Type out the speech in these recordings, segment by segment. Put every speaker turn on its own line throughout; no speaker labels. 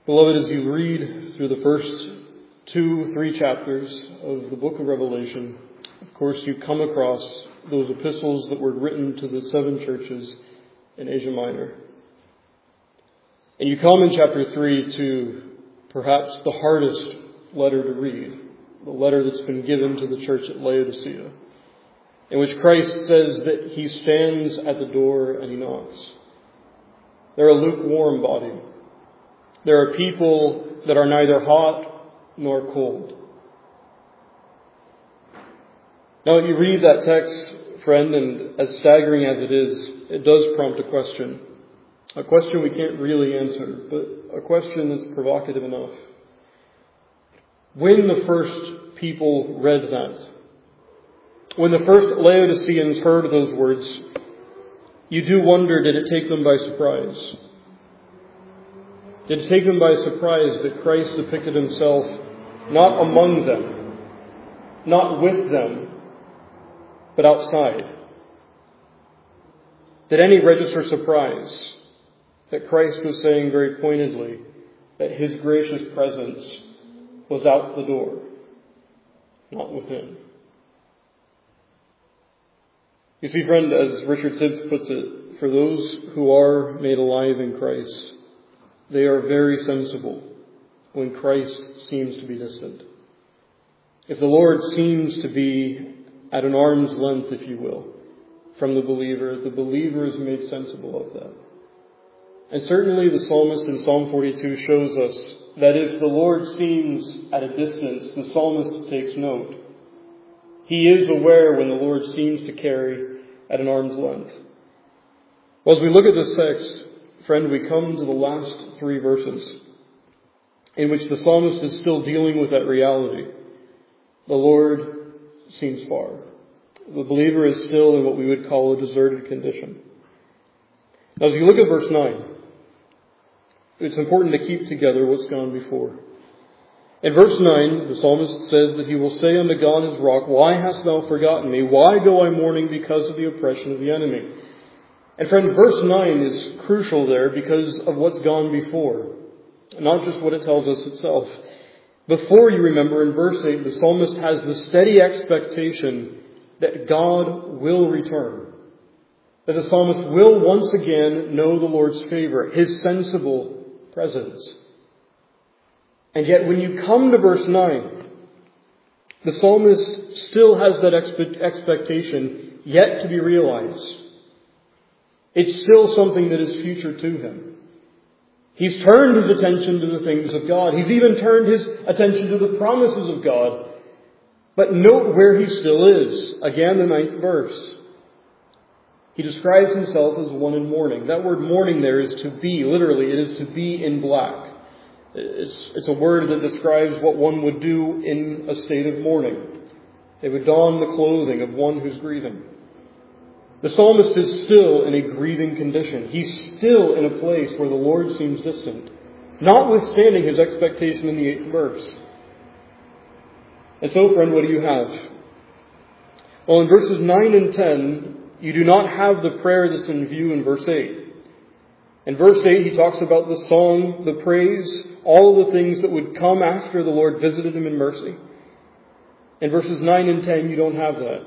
Beloved, as you read through the first 2-3 chapters of the book of Revelation, of course you come across those epistles that were written to the 7 churches in Asia Minor. And you come in chapter 3 to perhaps the hardest letter to read, the letter that's been given to the church at Laodicea, in which Christ says that he stands at the door and he knocks. They're a lukewarm body. There are people that are neither hot nor cold. Now, you read that text, friend, and as staggering as it is, it does prompt a question. A question we can't really answer, but a question that's provocative enough. When the first people read that, when the first Laodiceans heard those words, you do wonder, did it take them by surprise? Did it take them by surprise that Christ depicted himself not among them, not with them, but outside? Did any register surprise that Christ was saying very pointedly that his gracious presence was out the door, not within? You see, friend, as Richard Sibbes puts it, for those who are made alive in Christ, they are very sensible when Christ seems to be distant. If the Lord seems to be at an arm's length, if you will, from the believer is made sensible of that. And certainly the psalmist in Psalm 42 shows us that if the Lord seems at a distance, the psalmist takes note. He is aware when the Lord seems to carry at an arm's length. Well, as we look at this text, friend, we come to the last 3 verses in which the psalmist is still dealing with that reality. The Lord seems far. The believer is still in what we would call a deserted condition. Now, as you look at verse 9, it's important to keep together what's gone before. In verse 9, the psalmist says that he will say unto God his rock, "Why hast thou forgotten me? Why go I mourning because of the oppression of the enemy?" And friends, verse 9 is crucial there because of what's gone before, not just what it tells us itself. Before, you remember, in verse 8, the psalmist has the steady expectation that God will return, that the psalmist will once again know the Lord's favor, his sensible presence. And yet when you come to verse 9, the psalmist still has that expectation yet to be realized. It's still something that is future to him. He's turned his attention to the things of God. He's even turned his attention to the promises of God. But note where he still is. Again, the 9th verse. He describes himself as one in mourning. That word mourning there is to be, literally, it is to be in black. It's a word that describes what one would do in a state of mourning. They would don the clothing of one who's grieving. The psalmist is still in a grieving condition. He's still in a place where the Lord seems distant, notwithstanding his expectation in the 8th verse. And so, friend, what do you have? Well, in verses 9 and 10, you do not have the prayer that's in view in verse 8. In verse 8, he talks about the song, the praise, all of the things that would come after the Lord visited him in mercy. In verses 9 and 10, you don't have that.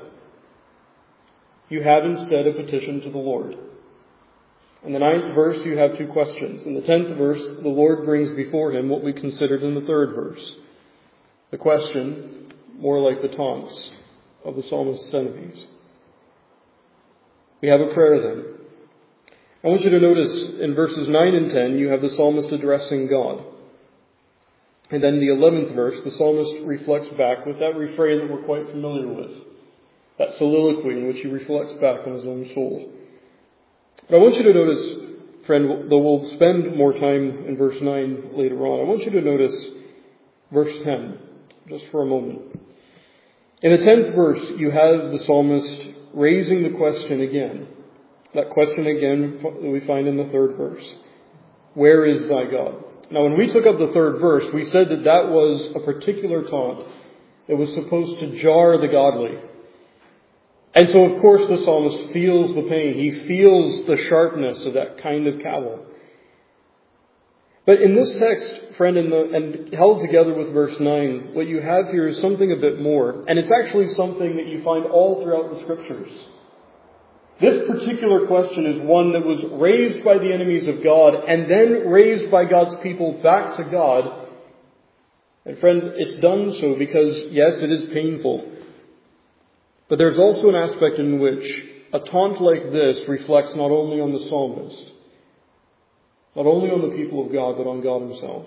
You have instead a petition to the Lord. In the 9th verse, you have 2 questions. In the 10th verse, the Lord brings before him what we considered in the 3rd verse. The question, more like the taunts of the psalmist's enemies. We have a prayer then. I want you to notice in verses 9 and 10, you have the psalmist addressing God. And then the 11th verse, the psalmist reflects back with that refrain that we're quite familiar with. That soliloquy in which he reflects back on his own soul. But I want you to notice, friend, though we'll spend more time in verse 9 later on, I want you to notice verse 10, just for a moment. In the 10th verse, you have the psalmist raising the question again. That question again that we find in the 3rd verse. Where is thy God? Now, when we took up the 3rd verse, we said that that was a particular taunt that was supposed to jar the godly. And so, of course, the psalmist feels the pain. He feels the sharpness of that kind of cavil. But in this text, friend, and held together with verse 9, what you have here is something a bit more. And it's actually something that you find all throughout the Scriptures. This particular question is one that was raised by the enemies of God and then raised by God's people back to God. And friend, it's done so because, yes, it is painful. But there's also an aspect in which a taunt like this reflects not only on the psalmist, not only on the people of God, but on God himself.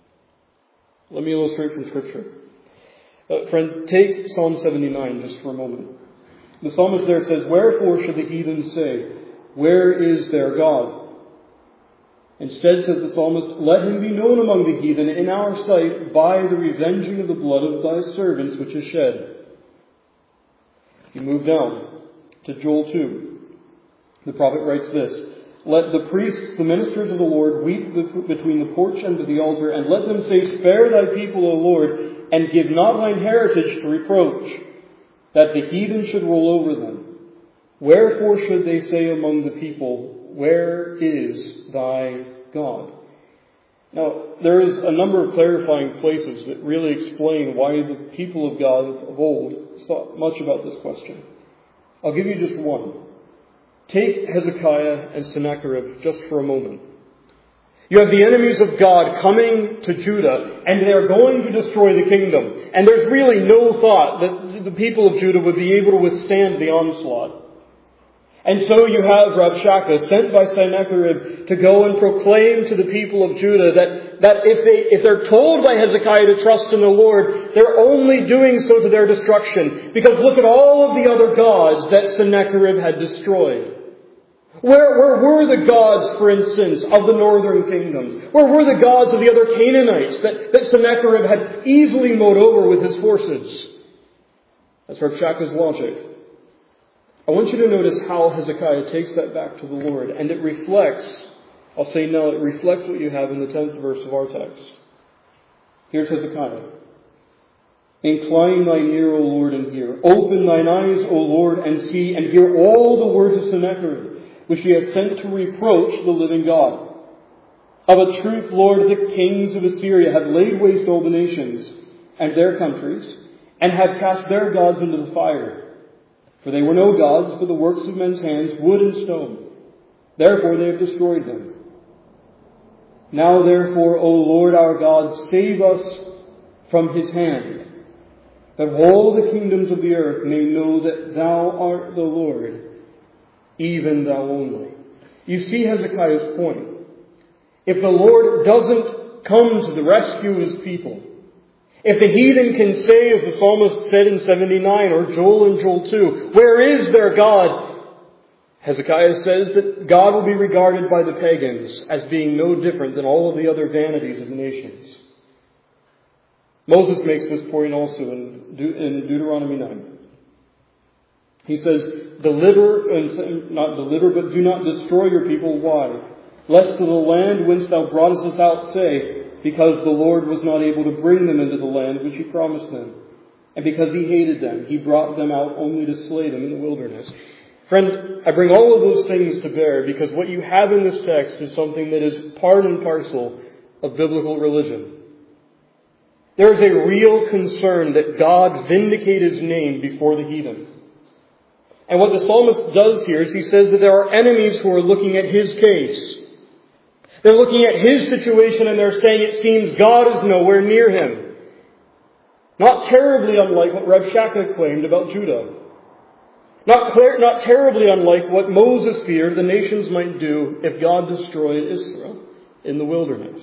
Let me illustrate from Scripture. Friend, take Psalm 79 just for a moment. The psalmist there says, "Wherefore should the heathen say, where is their God?" Instead, says the psalmist, "Let him be known among the heathen in our sight by the revenging of the blood of thy servants which is shed." You move down to Joel 2. The prophet writes this, "Let the priests, the ministers of the Lord, weep between the porch and the altar, and let them say, Spare thy people, O Lord, and give not thine heritage to reproach, that the heathen should roll over them. Wherefore should they say among the people, Where is thy God?" Now, there is a number of clarifying places that really explain why the people of God of old thought much about this question. I'll give you just one. Take Hezekiah and Sennacherib just for a moment. You have the enemies of God coming to Judah, and they are going to destroy the kingdom. And there's really no thought that the people of Judah would be able to withstand the onslaught. And so you have Rabshakeh sent by Sennacherib to go and proclaim to the people of Judah that if they're told by Hezekiah to trust in the Lord, they're only doing so to their destruction. Because look at all of the other gods that Sennacherib had destroyed. Where were the gods, for instance, of the northern kingdoms? Where were the gods of the other Canaanites that Sennacherib had easily mowed over with his forces? That's Rabshakeh's logic. I want you to notice how Hezekiah takes that back to the Lord. And it reflects, I'll say now, it reflects what you have in the 10th verse of our text. Here's Hezekiah. "Incline thine ear, O Lord, and hear. Open thine eyes, O Lord, and see, and hear all the words of Sennacherib, which he hath sent to reproach the living God. Of a truth, Lord, the kings of Assyria have laid waste all the nations and their countries, and have cast their gods into the fire. For they were no gods, but the works of men's hands, wood and stone. Therefore they have destroyed them. Now therefore, O Lord our God, save us from his hand, that all the kingdoms of the earth may know that thou art the Lord, even thou only." You see Hezekiah's point. If the Lord doesn't come to the rescue of his people, if the heathen can say, as the psalmist said in 79 or Joel in Joel 2, "Where is their God?" Hezekiah says that God will be regarded by the pagans as being no different than all of the other vanities of the nations. Moses makes this point also in Deuteronomy 9. He says, "Deliver, and not deliver, but do not destroy your people. Why? Lest to the land whence thou broughtest us out say, because the Lord was not able to bring them into the land which he promised them. And because he hated them, he brought them out only to slay them in the wilderness." Friend, I bring all of those things to bear because what you have in this text is something that is part and parcel of biblical religion. There is a real concern that God vindicate his name before the heathen. And what the psalmist does here is he says that there are enemies who are looking at his case. They're looking at his situation and they're saying it seems God is nowhere near him. Not terribly unlike what Rabshakeh claimed about Judah. Not terribly unlike what Moses feared the nations might do if God destroyed Israel in the wilderness.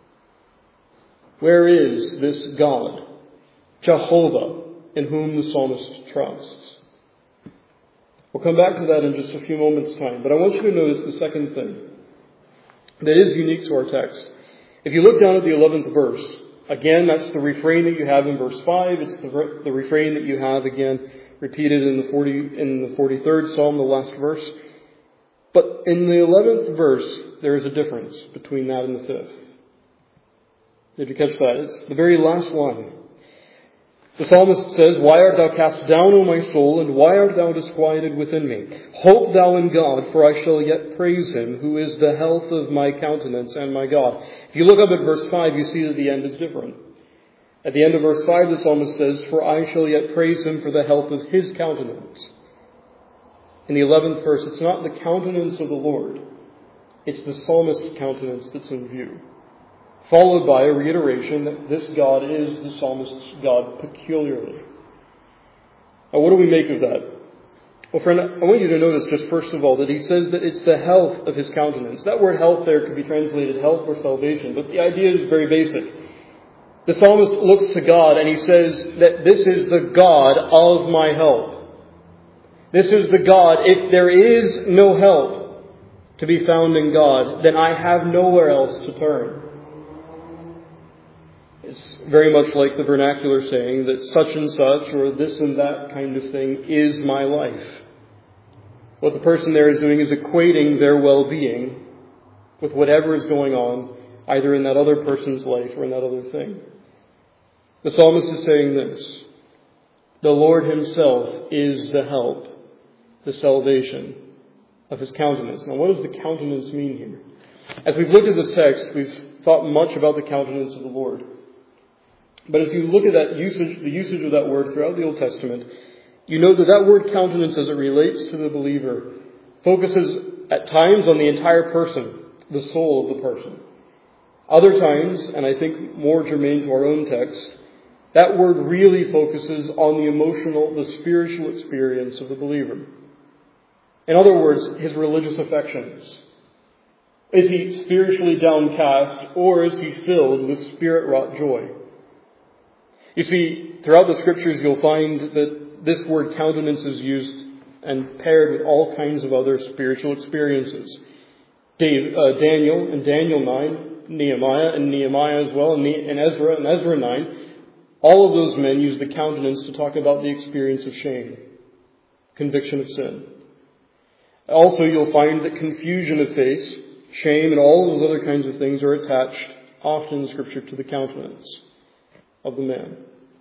Where is this God, Jehovah, in whom the psalmist trusts? We'll come back to that in just a few moments' time, but I want you to notice the second thing that is unique to our text. If you look down at the 11th verse, again, that's the refrain that you have in verse 5. It's the refrain that you have again repeated in the 43rd Psalm, the last verse. But in the 11th verse, there is a difference between that and the 5th. Did you catch that? It's the very last line. The psalmist says, "Why art thou cast down, O my soul, and why art thou disquieted within me? Hope thou in God, for I shall yet praise him, who is the health of my countenance and my God." If you look up at verse 5, you see that the end is different. At the end of verse 5, the psalmist says, "For I shall yet praise him for the health of his countenance." In the 11th verse, it's not the countenance of the Lord, it's the psalmist's countenance that's in view, followed by a reiteration that this God is the psalmist's God peculiarly. Now, what do we make of that? Well, friend, I want you to notice just first of all that he says that it's the health of his countenance. That word health there could be translated health or salvation, but the idea is very basic. The psalmist looks to God and he says that this is the God of my help. This is the God. If there is no help to be found in God, then I have nowhere else to turn. It's very much like the vernacular saying that such and such or this and that kind of thing is my life. What the person there is doing is equating their well-being with whatever is going on, either in that other person's life or in that other thing. The psalmist is saying this: the Lord himself is the help, the salvation of his countenance. Now, what does the countenance mean here? As we've looked at this text, we've thought much about the countenance of the Lord. But as you look at that usage, the usage of that word throughout the Old Testament, you know that that word countenance, as it relates to the believer, focuses at times on the entire person, the soul of the person. Other times, and I think more germane to our own text, that word really focuses on the emotional, the spiritual experience of the believer. In other words, his religious affections. Is he spiritually downcast, or is he filled with spirit-wrought joy? You see, throughout the Scriptures you'll find that this word countenance is used and paired with all kinds of other spiritual experiences. Daniel in Daniel 9, Nehemiah in Nehemiah as well, and Ezra in Ezra 9, all of those men use the countenance to talk about the experience of shame, conviction of sin. Also, you'll find that confusion of face, shame, and all those other kinds of things are attached often in Scripture to the countenance of the man.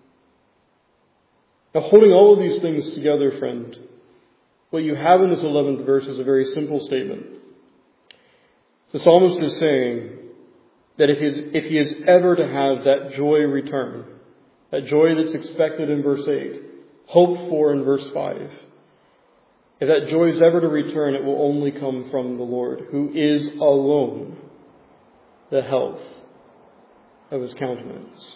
Now, holding all of these things together, friend, what you have in this 11th verse is a very simple statement. The psalmist is saying that if he is ever to have that joy return, that joy that's expected in verse 8, hoped for in verse 5, if that joy is ever to return, it will only come from the Lord, who is alone the health of his countenance.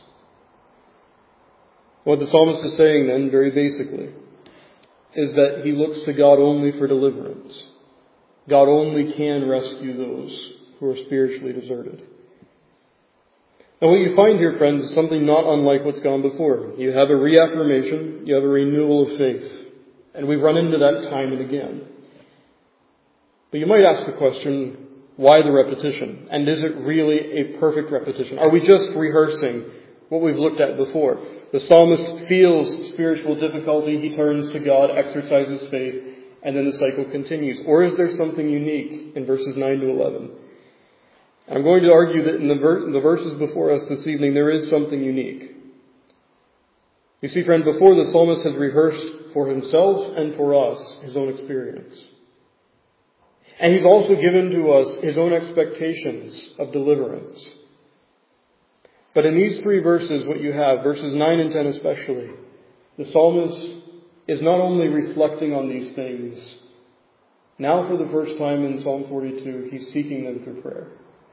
What the psalmist is saying then, very basically, is that he looks to God only for deliverance. God only can rescue those who are spiritually deserted. And what you find here, friends, is something not unlike what's gone before. You have a reaffirmation, you have a renewal of faith. And we've run into that time and again. But you might ask the question, why the repetition? And is it really a perfect repetition? Are we just rehearsing what we've looked at before? The psalmist feels spiritual difficulty, he turns to God, exercises faith, and then the cycle continues. Or is there something unique in verses 9 to 11? I'm going to argue that in the verses before us this evening, there is something unique. You see, friend, before the psalmist has rehearsed for himself and for us his own experience. And he's also given to us his own expectations of deliverance. But in these three verses, what you have, verses 9 and 10 especially, the psalmist is not only reflecting on these things. Now for the first time in Psalm 42, he's seeking them through prayer.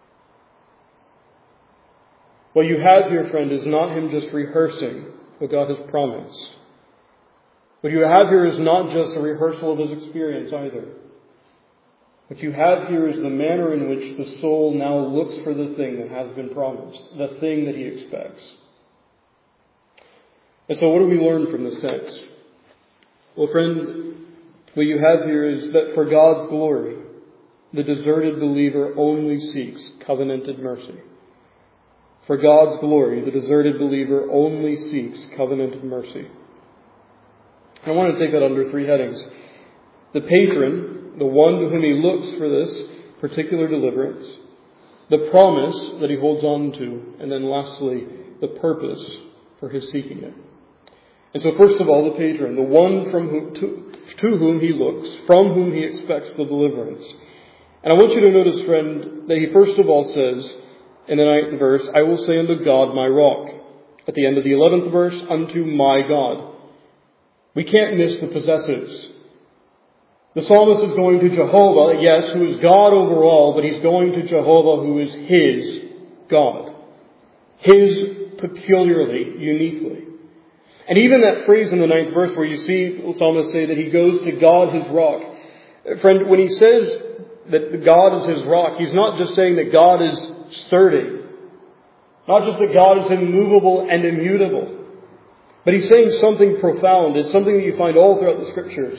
What you have here, friend, is not him just rehearsing what God has promised. What you have here is not just a rehearsal of his experience either. What you have here is the manner in which the soul now looks for the thing that has been promised, the thing that he expects. And so what do we learn from this text? Well, friend, what you have here is that for God's glory, the deserted believer only seeks covenanted mercy. For God's glory, the deserted believer only seeks covenanted mercy. I want to take that under three headings. The patron, the one to whom he looks for this particular deliverance. The promise that he holds on to. And then lastly, the purpose for his seeking it. And so first of all, the patron, the one to whom he looks, from whom he expects the deliverance. And I want you to notice, friend, that he first of all says in the 9th verse, I will say unto God my rock. At the end of the 11th verse, unto my God. We can't miss the possessives. The psalmist is going to Jehovah, yes, who is God over all, but he's going to Jehovah who is his God. His peculiarly, uniquely. And even that phrase in the 9th verse where you see the psalmist say that he goes to God his rock. Friend, when he says that God is his rock, he's not just saying that God is sturdy. Not just that God is immovable and immutable. But he's saying something profound. It's something that you find all throughout the Scriptures.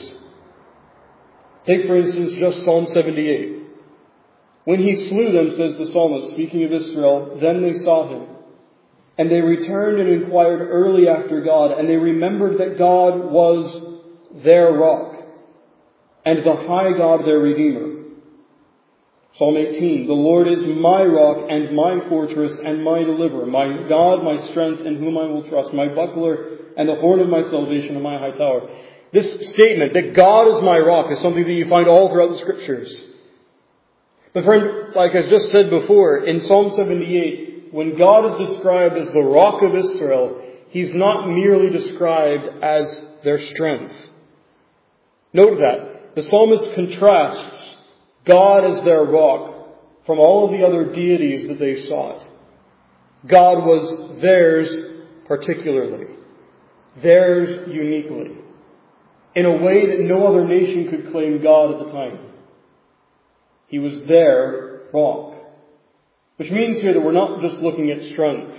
Take, for instance, just Psalm 78. When he slew them, says the psalmist, speaking of Israel, then they saw him. And they returned and inquired early after God. And they remembered that God was their rock and the high God their Redeemer. Psalm 18, the Lord is my rock and my fortress and my deliverer, my God, my strength, in whom I will trust, my buckler and the horn of my salvation and my high tower. This statement, that God is my rock, is something that you find all throughout the Scriptures. But friend, like I just said before, in Psalm 78, when God is described as the rock of Israel, he's not merely described as their strength. Note that. The psalmist contrasts God as their rock from all of the other deities that they sought. God was theirs particularly. Theirs uniquely. In a way that no other nation could claim God at the time. He was their rock. Which means here that we're not just looking at strength.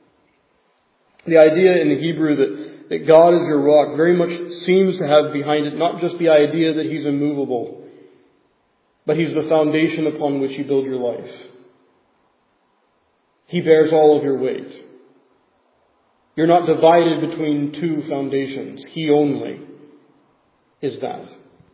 The idea in the Hebrew that God is your rock very much seems to have behind it not just the idea that he's immovable, but he's the foundation upon which you build your life. He bears all of your weight. You're not divided between two foundations. He only is that.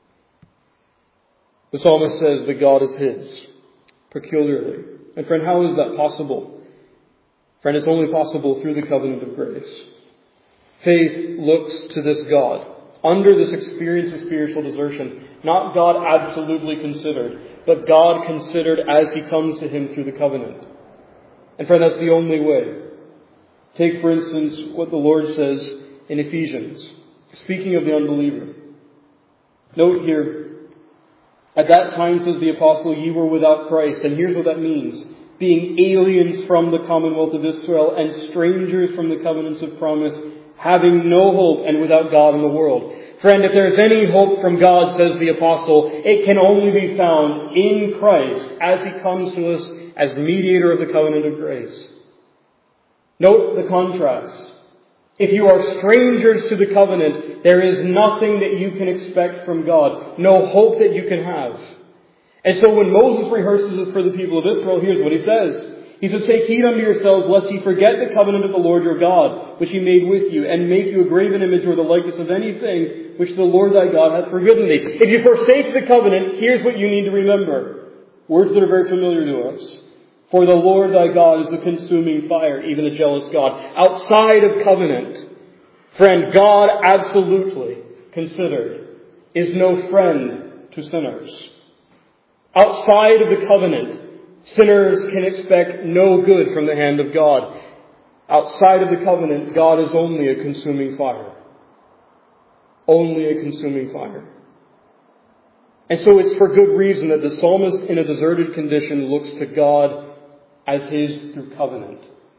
The psalmist says that God is his, peculiarly. And friend, how is that possible? Friend, it's only possible through the covenant of grace. Faith looks to this God, under this experience of spiritual desertion. Not God absolutely considered, but God considered as he comes to him through the covenant. And friend, that's the only way. Take, for instance, what the Lord says in Ephesians, speaking of the unbeliever. Note here, at that time, says the apostle, ye were without Christ. And here's what that means. Being aliens from the commonwealth of Israel and strangers from the covenants of promise, having no hope and without God in the world. Friend, if there's any hope from God, says the apostle, it can only be found in Christ as he comes to us as mediator of the covenant of grace. Note the contrast. If you are strangers to the covenant, there is nothing that you can expect from God. No hope that you can have. And so when Moses rehearses it for the people of Israel, here's what he says. He says, take heed unto yourselves, lest ye forget the covenant of the Lord your God, which he made with you, and make you a graven image or the likeness of anything which the Lord thy God hath forbidden thee. If you forsake the covenant, here's what you need to remember. Words that are very familiar to us. For the Lord thy God is a consuming fire, even a jealous God. Outside of covenant, friend, God absolutely considered is no friend to sinners. Outside of the covenant, sinners can expect no good from the hand of God. Outside of the covenant, God is only a consuming fire. Only a consuming fire. And so it's for good reason that the psalmist in a deserted condition looks to God as his through covenant.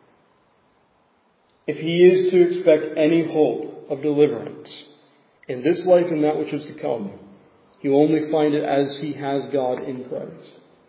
If he is to expect any hope of deliverance in this life and that which is to come, he will only find it as he has God in Christ.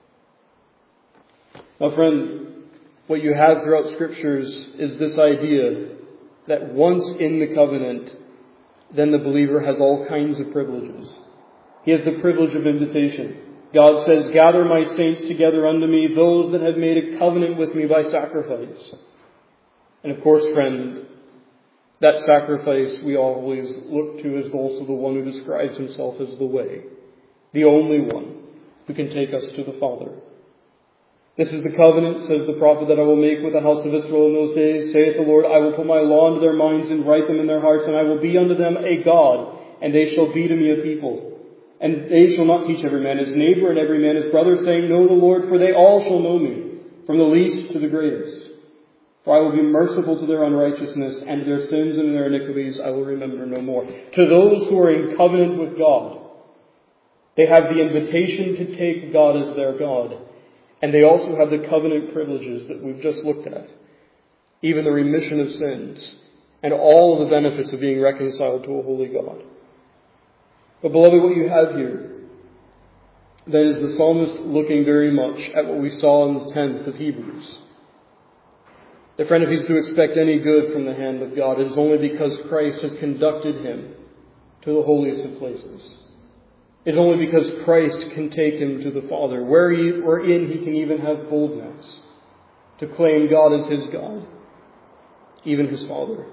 Now friend, what you have throughout Scriptures is this idea that once in the covenant, then the believer has all kinds of privileges. He has the privilege of invitation. God says, gather my saints together unto me, those that have made a covenant with me by sacrifice. And of course, friend, that sacrifice we always look to as also the one who describes himself as the way. The only one who can take us to the Father. This is the covenant, says the prophet, that I will make with the house of Israel in those days, saith the Lord, I will put my law into their minds and write them in their hearts, and I will be unto them a God, and they shall be to me a people. And they shall not teach every man his neighbor and every man his brother, saying, Know the Lord, for they all shall know me, from the least to the greatest. For I will be merciful to their unrighteousness, and to their sins and their iniquities I will remember no more. To those who are in covenant with God, they have the invitation to take God as their God. And they also have the covenant privileges that we've just looked at. Even the remission of sins, and all of the benefits of being reconciled to a holy God. But beloved, what you have here, then, is the psalmist looking very much at what we saw in the 10th of Hebrews. That, friend, if he's to expect any good from the hand of God, it is only because Christ has conducted him to the holiest of places. It is only because Christ can take him to the Father, wherein he can even have boldness to claim God as his God, even his Father.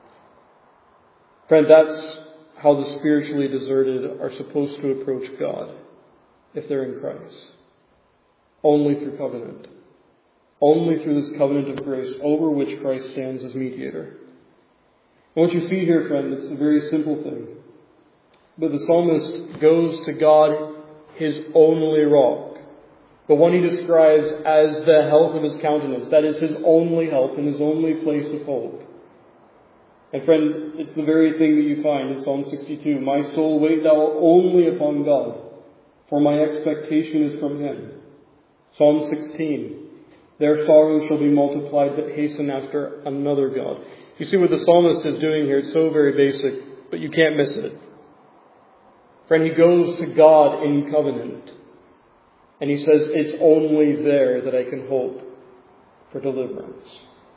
Friend, that's how the spiritually deserted are supposed to approach God if they're in Christ. Only through covenant. Only through this covenant of grace over which Christ stands as mediator. And what you see here, friend, it's a very simple thing. But the psalmist goes to God, his only rock. The one he describes as the health of his countenance. That is his only help and his only place of hope. And friend, it's the very thing that you find in Psalm 62. My soul, wait thou only upon God, for my expectation is from him. Psalm 16. Their sorrows shall be multiplied that hasten after another God. You see what the psalmist is doing here. It's so very basic, but you can't miss it. Friend, he goes to God in covenant. And he says, it's only there that I can hope for deliverance.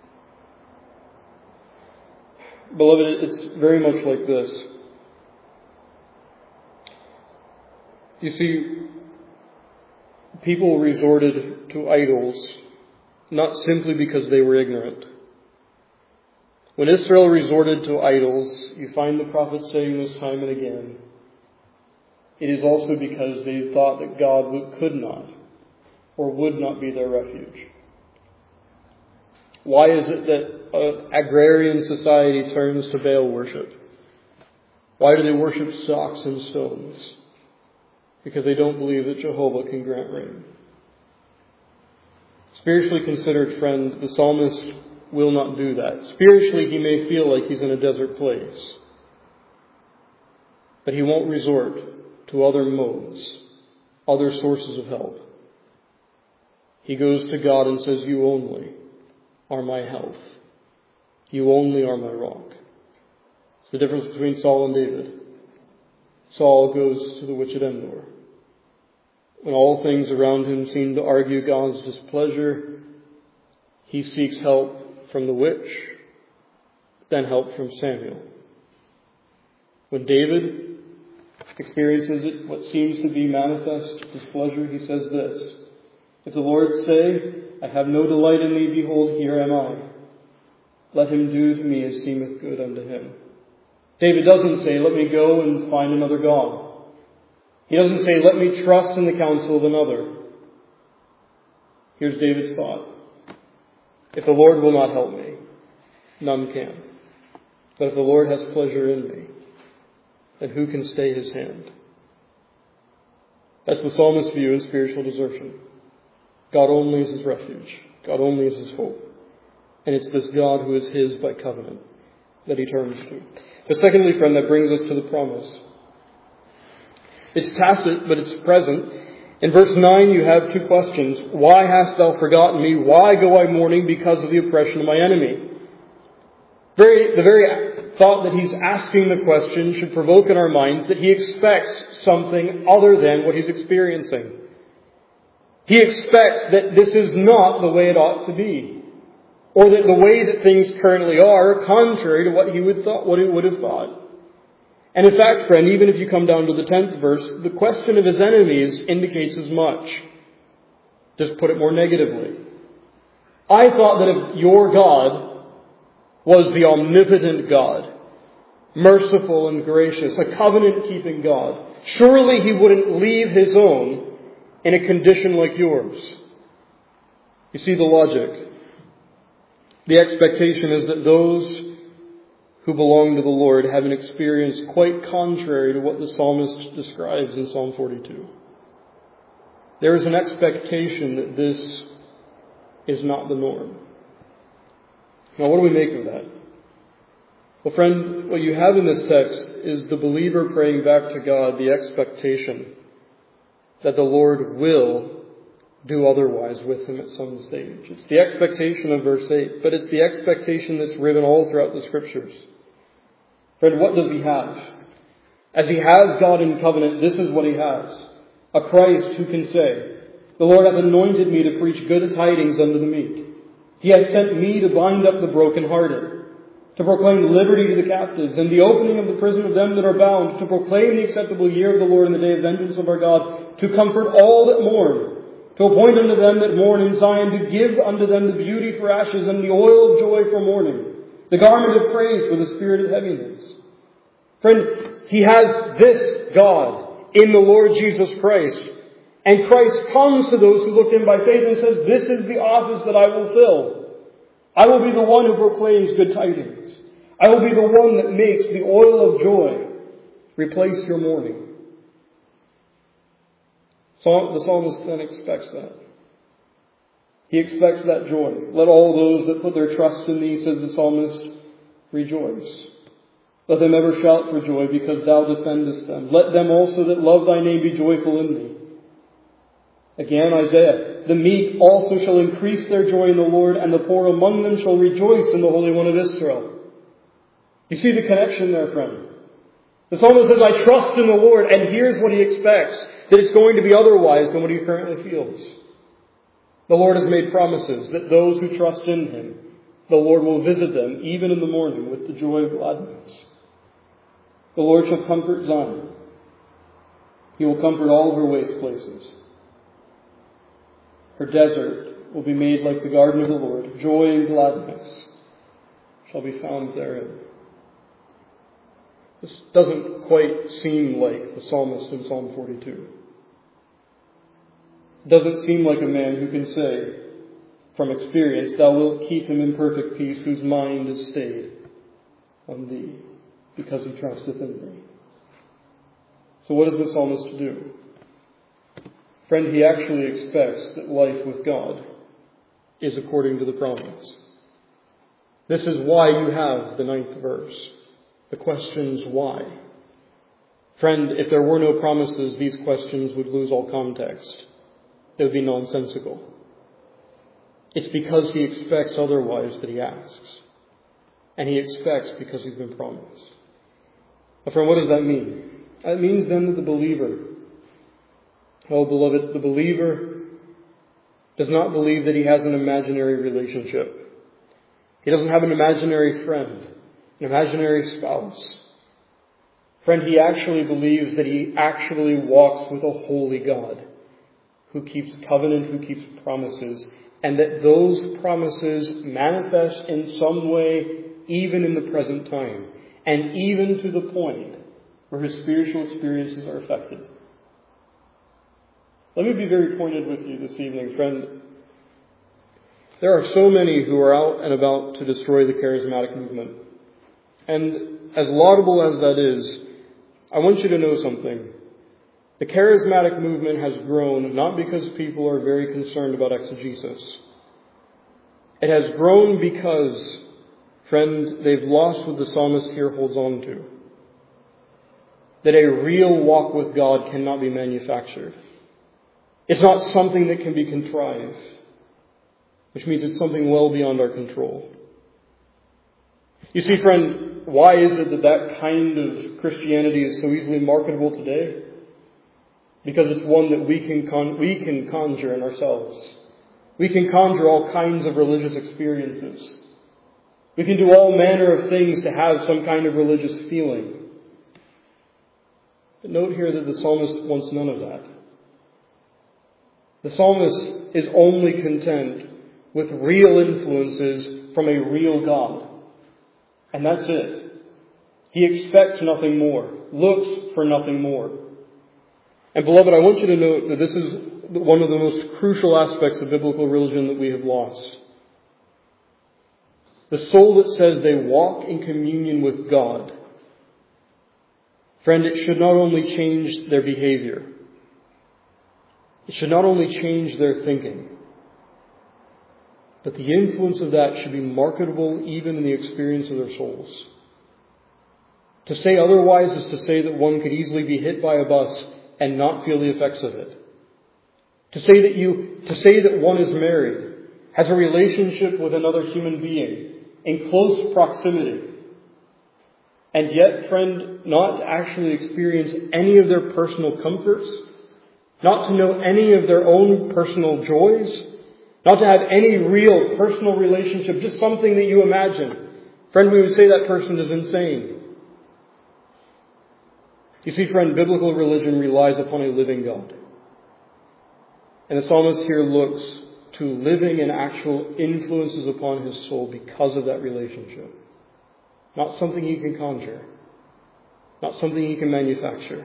Beloved, it's very much like this. You see, people resorted to idols not simply because they were ignorant. When Israel resorted to idols, you find the prophet saying this time and again, it is also because they thought that God could not or would not be their refuge. Why is it that an agrarian society turns to Baal worship? Why do they worship stocks and stones? Because they don't believe that Jehovah can grant rain. Spiritually considered, friend, the psalmist will not do that. Spiritually, he may feel like he's in a desert place. But he won't resort to other modes, other sources of help. He goes to God and says, you only are my health. You only are my rock. It's the difference between Saul and David. Saul goes to the witch at Endor. When all things around him seem to argue God's displeasure, he seeks help from the witch, then help from Samuel. When David experiences it, what seems to be manifest displeasure, he says this, if the Lord say, I have no delight in thee, behold, here am I. Let him do to me as seemeth good unto him. David doesn't say, let me go and find another God. He doesn't say, let me trust in the counsel of another. Here's David's thought. If the Lord will not help me, none can. But if the Lord has pleasure in me, then who can stay his hand? That's the psalmist's view in spiritual desertion. God only is his refuge. God only is his hope. And it's this God who is his by covenant that he turns to. But secondly, friend, that brings us to the promise. It's tacit, but it's present. In verse 9, you have two questions. Why hast thou forgotten me? Why go I mourning because of the oppression of my enemy? The very thought that he's asking the question should provoke in our minds that he expects something other than what he's experiencing. He expects that this is not the way it ought to be, or that the way that things currently are contrary to what he would have thought. And in fact, friend, even if you come down to the 10th verse, the question of his enemies indicates as much. Just put it more negatively. I thought that if your God was the omnipotent God, merciful and gracious, a covenant-keeping God, surely he wouldn't leave his own in a condition like yours. You see the logic. The expectation is that those who belong to the Lord have an experience quite contrary to what the psalmist describes in Psalm 42. There is an expectation that this is not the norm. Now, what do we make of that? Well, friend, what you have in this text is the believer praying back to God the expectation that the Lord will do otherwise with him at some stage. It's the expectation of verse 8, but it's the expectation that's written all throughout the Scriptures. Friend, what does he have? As he has God in covenant, this is what he has. A Christ who can say, "The Lord hath anointed me to preach good tidings unto the meek. He hath sent me to bind up the brokenhearted, to proclaim liberty to the captives, and the opening of the prison of them that are bound, to proclaim the acceptable year of the Lord and the day of vengeance of our God, to comfort all that mourn, to appoint unto them that mourn in Zion, to give unto them the beauty for ashes and the oil of joy for mourning, the garment of praise for the spirit of heaviness." Friend, he has this God in the Lord Jesus Christ. And Christ comes to those who look to him by faith and says, "This is the office that I will fill. I will be the one who proclaims good tidings. I will be the one that makes the oil of joy replace your mourning." So the psalmist then expects that. He expects that joy. "Let all those that put their trust in thee," says the psalmist, "rejoice. Let them ever shout for joy, because thou defendest them. Let them also that love thy name be joyful in thee." Again, Isaiah, "The meek also shall increase their joy in the Lord, and the poor among them shall rejoice in the Holy One of Israel." You see the connection there, friend? The psalmist says, "I trust in the Lord," and here's what he expects, that it's going to be otherwise than what he currently feels. The Lord has made promises that those who trust in him, the Lord will visit them even in the morning with the joy of gladness. The Lord shall comfort Zion. He will comfort all her waste places. Her desert will be made like the garden of the Lord. Joy and gladness shall be found therein. This doesn't quite seem like the psalmist in Psalm 42. It doesn't seem like a man who can say from experience, "Thou wilt keep him in perfect peace whose mind is stayed on thee, because he trusteth in thee." So what does the psalmist do? Friend, he actually expects that life with God is according to the promise. This is why you have the 9th verse. The questions why. Friend, if there were no promises, these questions would lose all context. It would be nonsensical. It's because he expects otherwise that he asks. And he expects because he's been promised. But friend, what does that mean? It means then that the believer, oh beloved, the believer does not believe that he has an imaginary relationship. He doesn't have an imaginary friend, an imaginary spouse. Friend, he actually believes that he actually walks with a holy God who keeps covenant, who keeps promises, and that those promises manifest in some way even in the present time, and even to the point where his spiritual experiences are affected. Let me be very pointed with you this evening, friend. There are so many who are out and about to destroy the charismatic movement. And as laudable as that is, I want you to know something. The charismatic movement has grown not because people are very concerned about exegesis. It has grown because, friend, they've lost what the psalmist here holds on to. That a real walk with God cannot be manufactured. It's not something that can be contrived, which means it's something well beyond our control. You see, friend, why is it that that kind of Christianity is so easily marketable today? Because it's one that we can conjure in ourselves. We can conjure all kinds of religious experiences. We can do all manner of things to have some kind of religious feeling. But note here that the psalmist wants none of that. The psalmist is only content with real influences from a real God. And that's it. He expects nothing more, looks for nothing more. And beloved, I want you to note that this is one of the most crucial aspects of biblical religion that we have lost. The soul that says they walk in communion with God. Friend, it should not only change their behavior. It should not only change their thinking. But the influence of that should be marketable even in the experience of their souls. To say otherwise is to say that one could easily be hit by a bus and not feel the effects of it. To say that one is married, has a relationship with another human being in close proximity, and yet, friend, not to actually experience any of their personal comforts, not to know any of their own personal joys, not to have any real personal relationship, just something that you imagine. Friend, we would say that person is insane. You see, friend, biblical religion relies upon a living God. And the psalmist here looks to living and actual influences upon his soul because of that relationship. Not something he can conjure. Not something he can manufacture.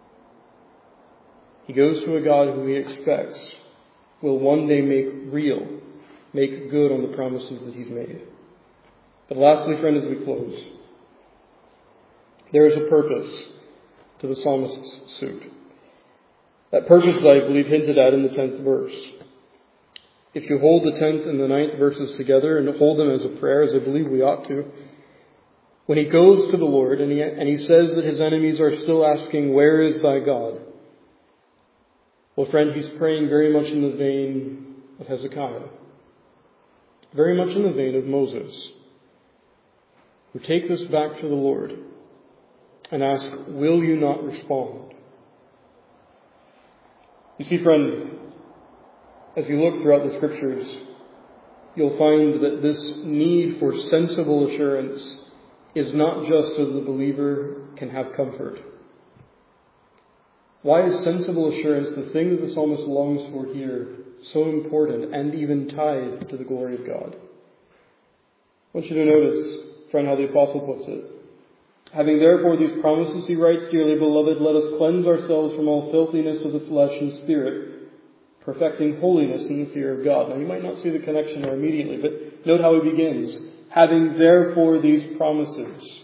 He goes to a God who he expects will one day make good on the promises that he's made. But lastly, friend, as we close, there is a purpose to the psalmist's suit. That purpose is, I believe, hinted at in the 10th verse. If you hold the 10th and the 9th verses together and hold them as a prayer, as I believe we ought to, when he goes to the Lord and he says that his enemies are still asking, "Where is thy God?" Well, friend, he's praying very much in the vein of Hezekiah. Very much in the vein of Moses, who take this back to the Lord and ask, "Will you not respond?" You see, friend, as you look throughout the Scriptures, you'll find that this need for sensible assurance is not just so the believer can have comfort. Why is sensible assurance, the thing that the psalmist longs for here, so important and even tied to the glory of God? I want you to notice, friend, how the apostle puts it. Having therefore these promises, he writes, "Dearly beloved, let us cleanse ourselves from all filthiness of the flesh and spirit, perfecting holiness in the fear of God." Now, you might not see the connection there immediately, but note how he begins. Having therefore these promises.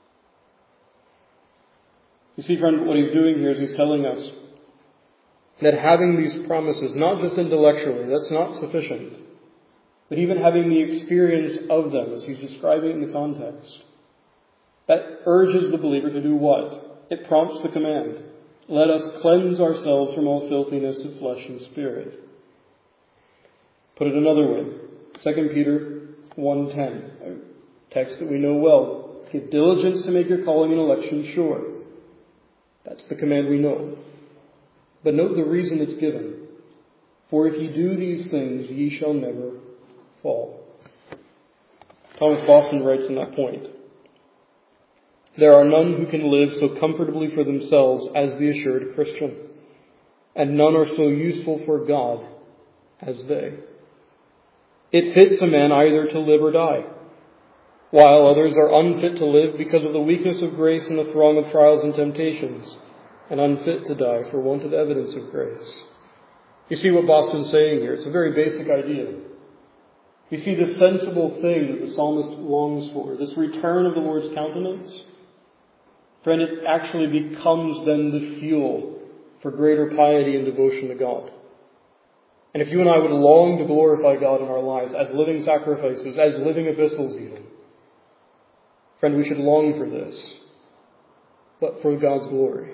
You see, friend, what he's doing here is he's telling us that having these promises, not just intellectually, that's not sufficient, but even having the experience of them, as he's describing it in the context, that urges the believer to do what? It prompts the command. Let us cleanse ourselves from all filthiness of flesh and spirit. Put it another way. 2 Peter 1:10, a text that we know well. Give diligence to make your calling and election sure. That's the command we know. But note the reason it's given. For if ye do these things, ye shall never fall. Thomas Boston writes on that point. There are none who can live so comfortably for themselves as the assured Christian, and none are so useful for God as they. It fits a man either to live or die, while others are unfit to live because of the weakness of grace and the throng of trials and temptations, and unfit to die for want of evidence of grace. You see what Boston's saying here? It's a very basic idea. You see the sensible thing that the psalmist longs for, this return of the Lord's countenance. Friend, it actually becomes then the fuel for greater piety and devotion to God. And if you and I would long to glorify God in our lives as living sacrifices, as living epistles even, friend, we should long for this, but for God's glory.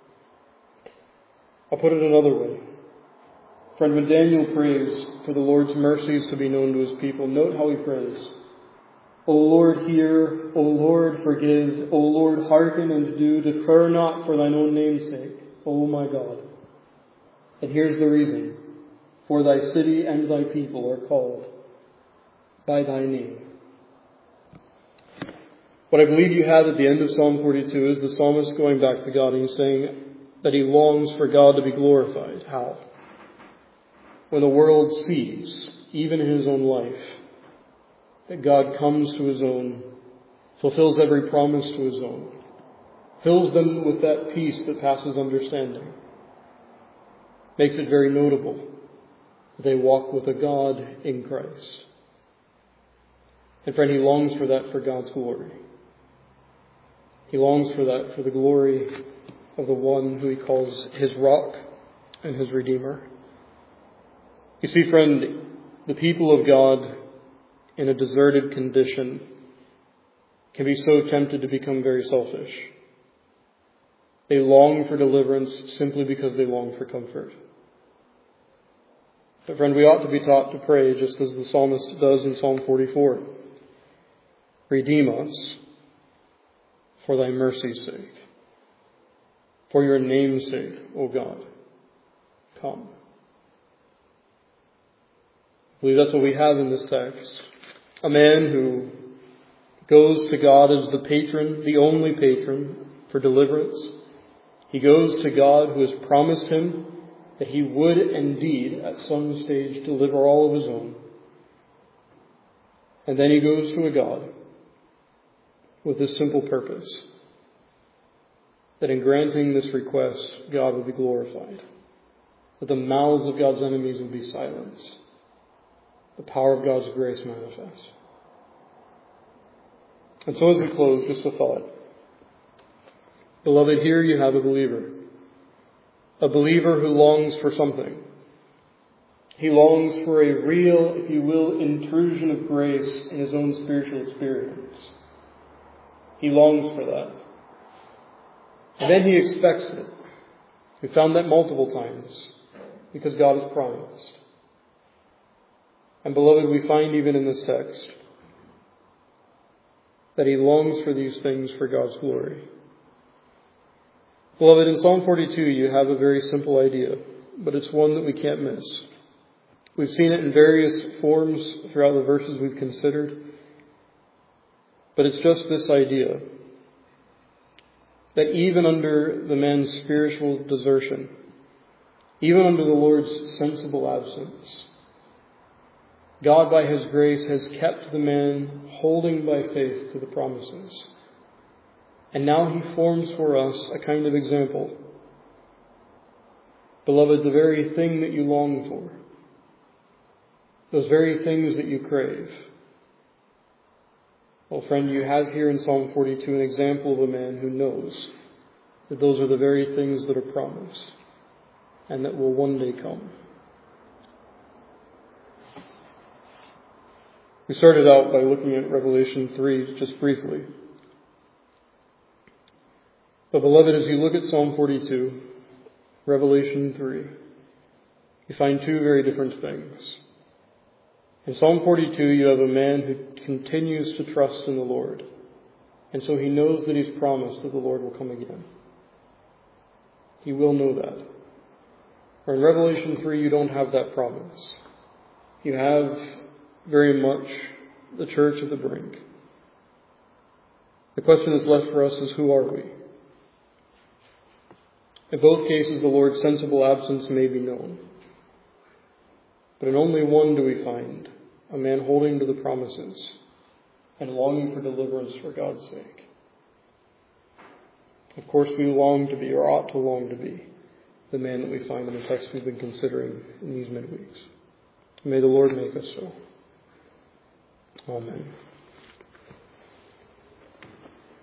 I'll put it another way. Friend, when Daniel prays for the Lord's mercies to be known to his people, note how he prays. O Lord, hear. O Lord, forgive. O Lord, hearken and do. Defer not for thine own name's sake, O my God. And here's the reason. For thy city and thy people are called by thy name. What I believe you have at the end of Psalm 42 is the psalmist going back to God and he's saying that he longs for God to be glorified. How? When the world sees, even in his own life, that God comes to his own, fulfills every promise to his own, fills them with that peace that passes understanding. makes it very notable that they walk with a God in Christ. And friend, he longs for that for God's glory. He longs for that for the glory of the one who he calls his rock and his redeemer. You see, friend, the people of God in a deserted condition can be so tempted to become very selfish. They long for deliverance simply because they long for comfort. But friend, we ought to be taught to pray just as the psalmist does in Psalm 44. Redeem us for thy mercy's sake. For your name's sake, O God, come. I believe that's what we have in this text. A man who goes to God as the patron, the only patron for deliverance. He goes to God who has promised him that he would indeed at some stage deliver all of his own. And then he goes to a God with this simple purpose, that in granting this request, God will be glorified, that the mouths of God's enemies will be silenced, the power of God's grace manifest. And so as we close, just a thought. Beloved, here you have a believer who longs for something. He longs for a real, if you will, intrusion of grace in his own spiritual experience. He longs for that. And then he expects it. We found that multiple times because God has promised. And beloved, we find even in this text that he longs for these things for God's glory. Beloved, in Psalm 42 you have a very simple idea, but it's one that we can't miss. We've seen it in various forms throughout the verses we've considered, but it's just this idea that even under the man's spiritual desertion, even under the Lord's sensible absence, God by his grace has kept the man holding by faith to the promises. And now he forms for us a kind of example. Beloved, the very thing that you long for, those very things that you crave. Well, friend, you have here in Psalm 42 an example of a man who knows that those are the very things that are promised and that will one day come. We started out by looking at Revelation 3 just briefly. But beloved, as you look at Psalm 42, Revelation 3, you find two very different things. In Psalm 42, you have a man who continues to trust in the Lord. And so he knows that he's promised that the Lord will come again. He will know that. Or in Revelation 3, you don't have that promise. You have very much the church at the brink. The question that's left for us is, who are we? In both cases, the Lord's sensible absence may be known. But in only one do we find a man holding to the promises and longing for deliverance for God's sake. Of course, we long to be, or ought to long to be, the man that we find in the text we've been considering in these midweeks. May the Lord make us so. Amen.